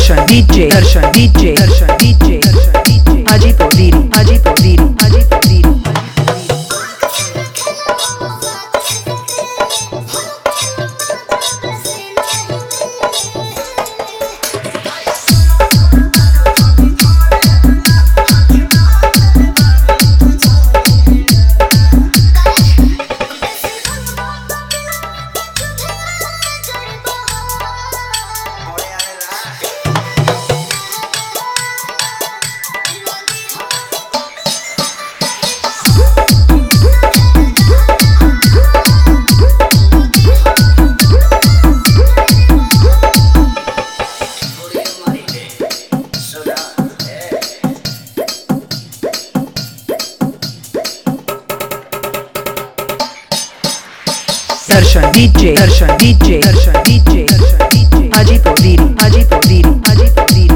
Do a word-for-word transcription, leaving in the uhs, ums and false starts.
दर्शन डीजे दर्शन डीजे दर्शन डीजे दर्शन डीजे हाजी पोदीरी हाजी पोदीरी हाजी पोदीरी दर्शन डीजे दर्शन डीजे दर्शन डीजे दर्शन डीजे हाजी पोदीरी हाजी पोदीरी हाजी पोदीरी